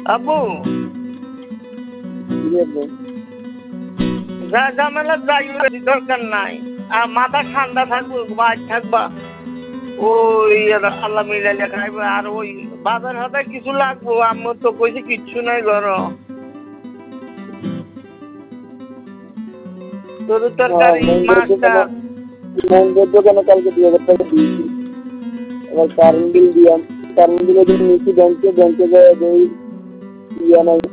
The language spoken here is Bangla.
আব্বু কি বলবো? যা ঝামেলা যাই দরকার নাই, আর মাথা ঠান্ডা থাকবো, বাজ থাকবা, ওই আল্লাহ মিলাইলে খাইবে। আর ওই বাজার হাতে কিছু লাগবো, আম্মু তো কইছে কিচ্ছু নাই ঘর, গরুর তরকারি মাছ টাছ। মন্দিরের দোকানে কালকে 2000 টাকা দিয়েছি, এবার কারেন্ট বিল দিলাম, কারেন্ট বিলের জন্য নিচ্ছি ব্যাংকে, ব্যাংকে যায় ইয়া নাই,